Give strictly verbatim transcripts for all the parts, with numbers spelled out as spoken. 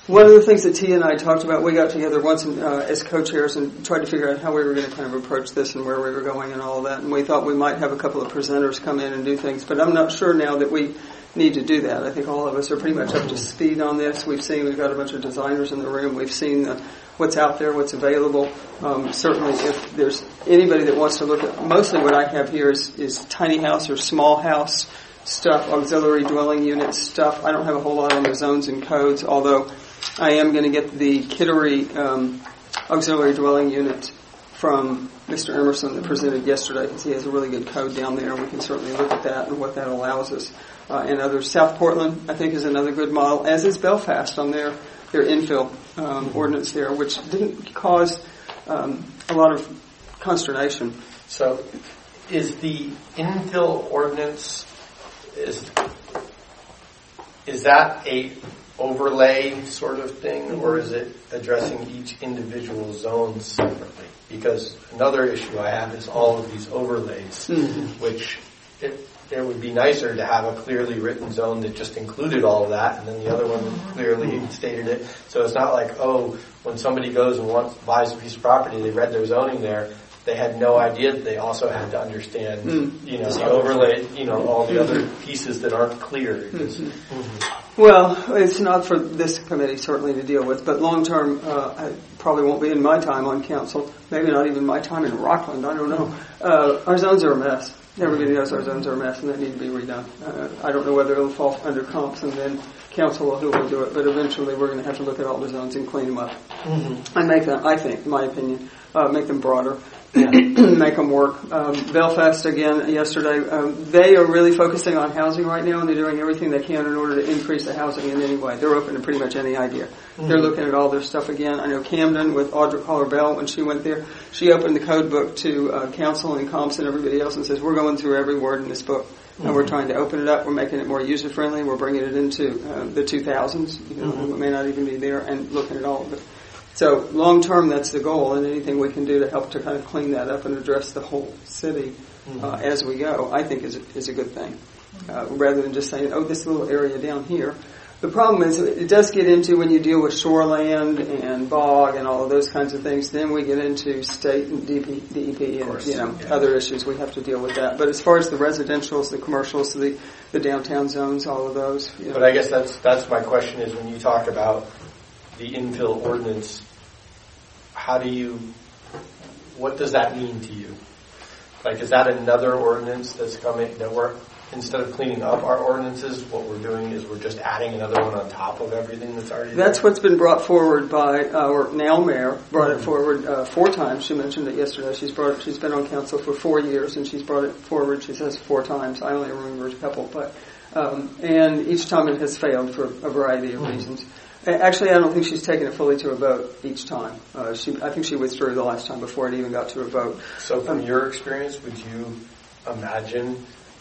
One of the things that T and I talked about, we got together once in, uh, as co-chairs and tried to figure out how we were going to kind of approach this and where we were going and all of that. And we thought we might have a couple of presenters come in and do things, but I'm not sure now that we need to do that. I think all of us are pretty much up to speed on this. We've seen, we've got a bunch of designers in the room. We've seen the, what's out there, what's available. Um, certainly if there's anybody that wants to look at, mostly what I have here is, is tiny house or small house stuff, auxiliary dwelling unit stuff. I don't have a whole lot on the zones and codes, although I am going to get the Kittery um, auxiliary dwelling unit from Mister Emerson that presented yesterday, because he has a really good code down there, and we can certainly look at that and what that allows us. Uh, and others. South Portland, I think, is another good model, as is Belfast on their, their infill um, ordinance there, which didn't cause um, a lot of consternation. So is the infill ordinance, is is that a overlay sort of thing, or is it addressing each individual zone separately? Because another issue I have is all of these overlays, mm-hmm. which it, it would be nicer to have a clearly written zone that just included all of that, and then the other one clearly stated it. So it's not like, oh, when somebody goes and wants, buys a piece of property, they read their zoning there, they had no idea that they also had to understand, mm. you know, the overlay, you know, all the other pieces that aren't clear. Mm-hmm. Mm-hmm. Well, it's not for this committee certainly to deal with, but long term, uh, I probably won't be in my time on council. Maybe not even my time in Rockland. I don't know. Uh, our zones are a mess. Everybody knows our zones are a mess and they need to be redone. Uh, I don't know whether it'll fall under comps and then council or who will do it, but eventually we're going to have to look at all the zones and clean them up. Mm-hmm. And make them, I think, in my opinion, uh, make them broader. Yeah. Make them work. Um, Belfast, again, yesterday, um, they are really focusing on housing right now, and they're doing everything they can in order to increase the housing in any way. They're open to pretty much any idea. Mm-hmm. They're looking at all their stuff again. I know Camden, with Audra Collar-Bell, when she went there, she opened the code book to uh, council and comps and everybody else and says, we're going through every word in this book, mm-hmm. and we're trying to open it up. We're making it more user-friendly. We're bringing it into uh, the two thousands, you know, mm-hmm. it may not even be there, and looking at all of it. So long term, that's the goal, and anything we can do to help to kind of clean that up and address the whole city uh, as we go, I think is a, is a good thing, uh, rather than just saying, oh, this little area down here. The problem is it does get into when you deal with shoreland and bog and all of those kinds of things. Then we get into state and D P, D E P and you know yeah. other issues. We have to deal with that. But as far as the residentials, the commercials, the the downtown zones, all of those. You know. But I guess that's that's my question is when you talk about the infill ordinance, how do you, what does that mean to you? Like, is that another ordinance that's coming, that we're, instead of cleaning up our ordinances, what we're doing is we're just adding another one on top of everything that's already there? That's what's been brought forward by our now mayor, brought mm-hmm. it forward uh, four times. She mentioned it yesterday. She's brought it, she's been on council for four years, and she's brought it forward, she says, four times. I only remember a couple, but, um, and each time it has failed for a variety of mm-hmm. reasons. Actually, I don't think she's taken it fully to a vote each time. Uh, she, I think she withdrew the last time before it even got to a vote. So from um, your experience, would you imagine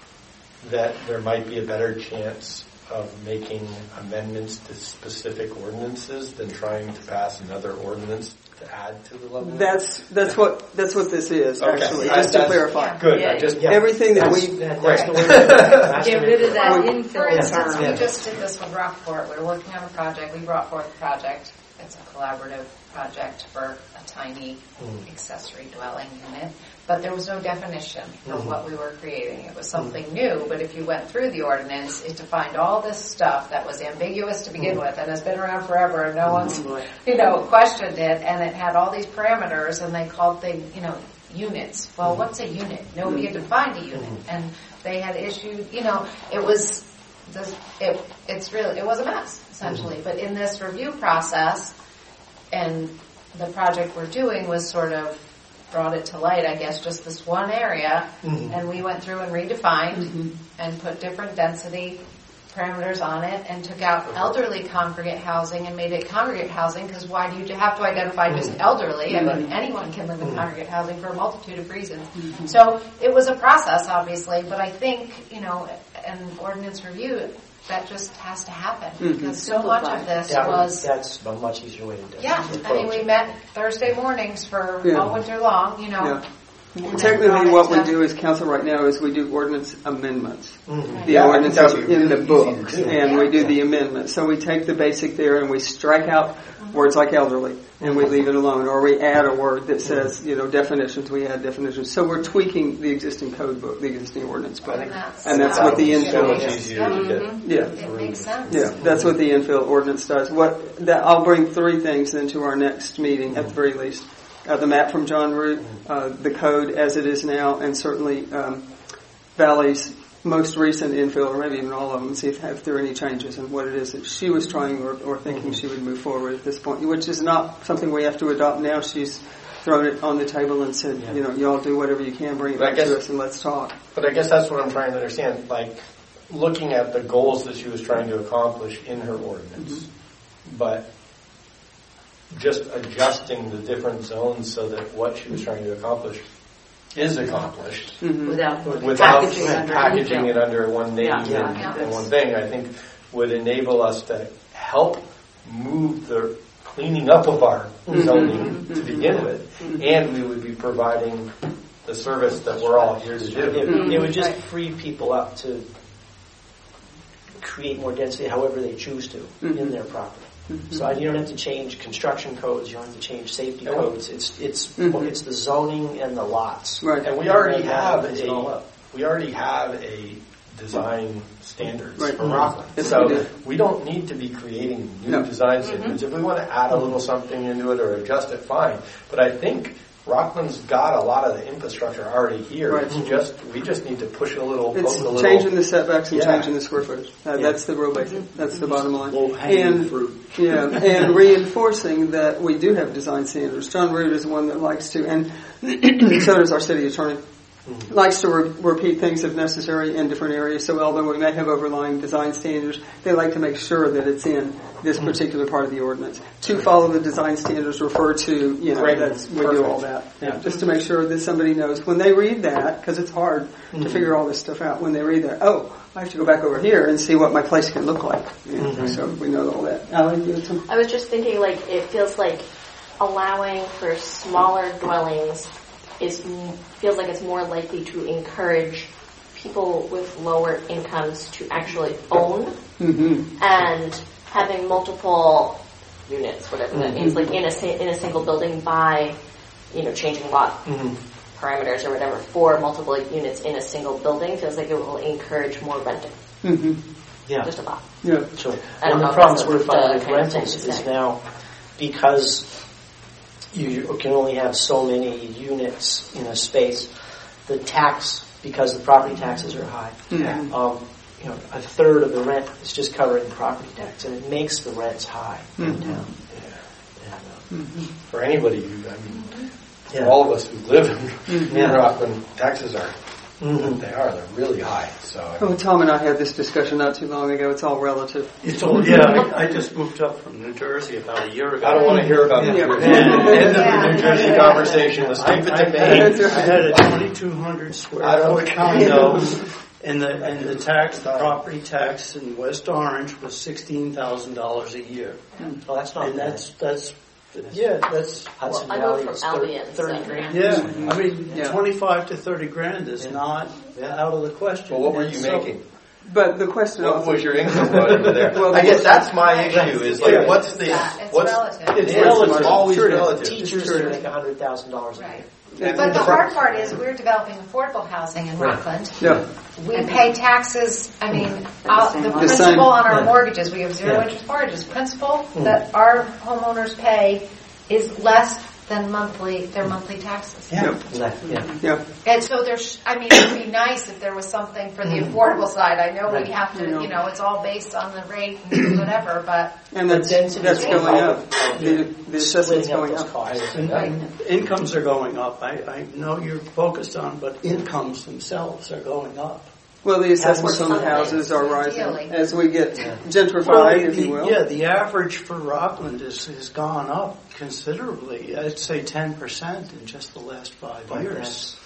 that there might be a better chance of making amendments to specific ordinances than trying to pass another ordinance to add to the level? That's that's what that's what this is, okay. actually, just to clarify. Good. Yeah, just, yeah. Everything that that's, we... That, that's the way Get rid of that infill. For instance, we just did this with Rockport. We were working on a project. We brought forth a project. It's a collaborative project for a tiny mm. accessory dwelling unit. But there was no definition of mm-hmm. what we were creating. It was something mm-hmm. new, but if you went through the ordinance, it defined all this stuff that was ambiguous to begin mm-hmm. with and has been around forever and no one's, mm-hmm. you know, questioned it, and it had all these parameters and they called things, you know, units. Well, mm-hmm. what's a unit? Nobody had defined a unit. Mm-hmm. And they had issued, you know, it was, this, it, it's really, it was a mess, essentially. Mm-hmm. But in this review process, and the project we're doing was sort of brought it to light, I guess, just this one area, mm-hmm. and we went through and redefined mm-hmm. and put different density parameters on it and took out okay. elderly congregate housing and made it congregate housing, because why do you have to identify mm-hmm. just elderly? Mm-hmm. I mean, anyone can live in mm-hmm. congregate housing for a multitude of reasons. Mm-hmm. So it was a process, obviously, but I think, you know, an ordinance review, that just has to happen, because mm-hmm. so much of this yeah, was... That's a much easier way to do it. Yeah, I mean, we met Thursday mornings for yeah. all winter long, you know. Yeah. Technically, what we do as council right now is we do ordinance amendments. Mm-hmm. The Yeah, ordinance that is would be in the easy books, to do. and we do the amendment. So we take the basic there and we strike out words like elderly, and we leave it alone, or we add a word that says, you know, definitions. We add definitions. So we're tweaking the existing code book, the existing ordinance book, And that's, and that's how what the it So infill much is. easier to get. Yeah. It makes sense. Yeah, that's what the infill ordinance does. What that, I'll bring three things then to our next meeting at the very least: uh, the map from John Root, uh, the code as it is now, and certainly um, Valley's most recent infill, or maybe even all of them, and see if, if there are any changes and what it is that she was trying or, or thinking she would move forward at this point, which is not something we have to adopt now. She's thrown it on the table and said, Yeah. you know, y'all do whatever you can, bring it But I back guess- to us and let's talk. But I guess that's what I'm trying to understand. Like, looking at the goals that she was trying to accomplish in her ordinance, Mm-hmm. but just adjusting the different zones so that what she was trying to accomplish is accomplished Mm-hmm. Without, without packaging under packaging infill. it under one name Yeah, yeah. and, Yeah. and one thing, I think would enable us to help move the cleaning up of our zoning to begin with, and we would be providing the service that we're all here to do. It, it would just free people up to create more density however they choose to in their property. So you don't have to change construction codes, you don't have to change safety Yeah. codes. It's it's Mhm. it's the zoning and the lots. Right. And we already And that have opens it all a up. we already have a design standards Right. for Rockland. Yes, So we do. we don't need to be creating new No. design standards. If we want to add a little something into it or adjust it, fine. But I think Rockland's got a lot of the infrastructure already here. Right. It's just we just need to push it a little, It's poke a little. changing the setbacks and Yeah. changing the square footage. Uh, That's the real basic. That's the bottom line. Low-hanging And fruit. yeah, and reinforcing that we do have design standards. John Root is one that likes to, and so does our city attorney. Likes to re- repeat things if necessary in different areas. So although we may have overlying design standards, they like to make sure that it's in this particular part of the ordinance. To follow the design standards, refer to, you know, Great. that's, we do all that. Yeah. Just to make sure that somebody knows when they read that, because it's hard to figure all this stuff out. When they read that, oh, I have to go back over here and see what my place can look like. You know, So we know all that. Alan, you had some? I was just thinking, like, it feels like allowing for smaller dwellings is feels like it's more likely to encourage people with lower incomes to actually own Mm-hmm. and having multiple units, whatever that means, like in a si- in a single building by, you know, changing lot parameters or whatever for multiple units in a single building feels like it will encourage more renting. Mm-hmm. Yeah. Just a thought. Yeah. Sure. I don't One know of the problems if we're that's finding the with kind of thing rentals to is say. now because you can only have so many units in a space, the tax, because the property taxes are high, Mhm. um, you know, a third of the rent is just covering property tax, and it makes the rents high in Mhm. town. And, uh, For anybody who, I mean, for Yeah. all of us who live in, in Yeah. Rockland, taxes are Mhm. they are. They're really high. So Oh, Tom and I had this discussion not too long ago. It's all relative. It's all, yeah, I, I just moved up from New Jersey about a year ago. I don't want to hear about Yeah. New Jersey. End of the New Jersey conversation. Let's I, keep it I, to Maine. had, I had a twenty-two hundred square I don't foot care. condo, and the and the tax, the property tax in West Orange was sixteen thousand dollars a year, Oh, that's not and bad. that's that's yeah, that's Hudson Well, I know Valley from is thirty, Albion, thirty so- grand. yeah. I mean, Yeah. twenty-five to thirty grand is Yeah. not out of the question. Well, what were And you so- making? But the question What also, was your income going over there? Well, I guess that's my issue. Is like, Yeah. what's the Yeah, it's what's relative. It's It's relative. relative. Always Sure it is. relative. Teachers Sure. to make a hundred thousand dollars a year. Right. Yeah. But the hard part is we're developing affordable housing in Right. Rockland. yeah, We pay taxes, I mean, uh, the The principal same. on our Yeah. mortgages, we have zero Yeah. interest mortgages. Principal that our homeowners pay is less than monthly, their monthly taxes. yeah, Yeah. Yeah. yeah. And so there's, I mean, it would be nice if there was something for the affordable side. I know we Right. have to, I know. you know, it's all based on the rate and whatever, but And that's, density that's is going going up. up. The, the assessment's Splitting up going those up. costs. And, Right. and incomes are going up. I, I know you're focused on, but incomes themselves are going up. Well, the assessments on the something. houses are Ideally. rising as we get Yeah. gentrified, if the, you will. yeah, the average for Rockland is, has gone up considerably. I'd say ten percent in just the last five But years. that's,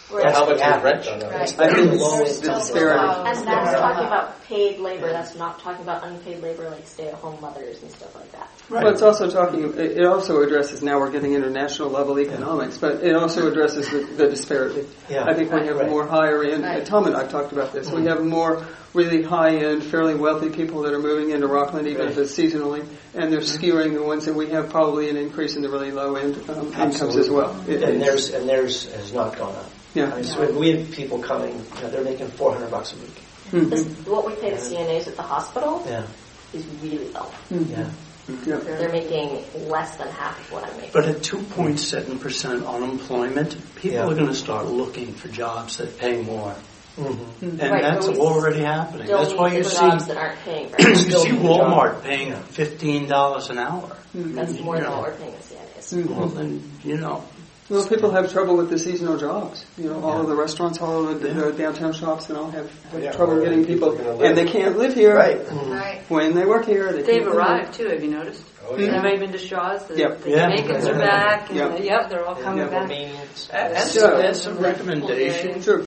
Or how much is rent on that? Right. I think Low it's the income. disparity. And that's talking about paid labor. That's not talking about unpaid labor like stay-at-home mothers and stuff like that. Right. But it's also talking, it also addresses, now we're getting into national level economics, but it also addresses the, the disparity. Yeah. I think we have Right. more higher end, Right. Tom and I have talked about this, we have more really high end, fairly wealthy people that are moving into Rockland, even Right. if it's seasonally, and they're skewing the ones that we have probably an increase in the really low end um, incomes as well. It, And it's- theirs and theirs has not gone up. Yeah. I mean, so we have people coming, you know, they're making four hundred bucks a week. Mhm. This, what we pay the C N As at the hospital Yeah, is really low. yeah. Yeah. They're making less than half of what I'm making. But at two point seven percent unemployment, people Yeah. are going to start looking for jobs that pay more. Mm-hmm. And Right, that's but we already happening. Still That's why need you the see, jobs that aren't paying very much. you see need the Walmart job. paying Yeah. fifteen dollars an hour. That's more You than know. what we're paying the C N As. Mhm. Well, then, you know. Well, people have trouble with the seasonal jobs. You know, all of the restaurants, all of the, Yeah. the downtown shops, and all have, have Yeah, trouble where getting people people, are gonna live. and they can't live here. Right. Right. When they work here, they They've can't live arrived too, have you noticed? Oh, yeah. Everybody been to Shaw's? The, Yep. the Yeah. Jamaicans are back. And Yep. the, yep, they're all coming Yeah. back. Romanians. And So- there's some recommendations. Sure.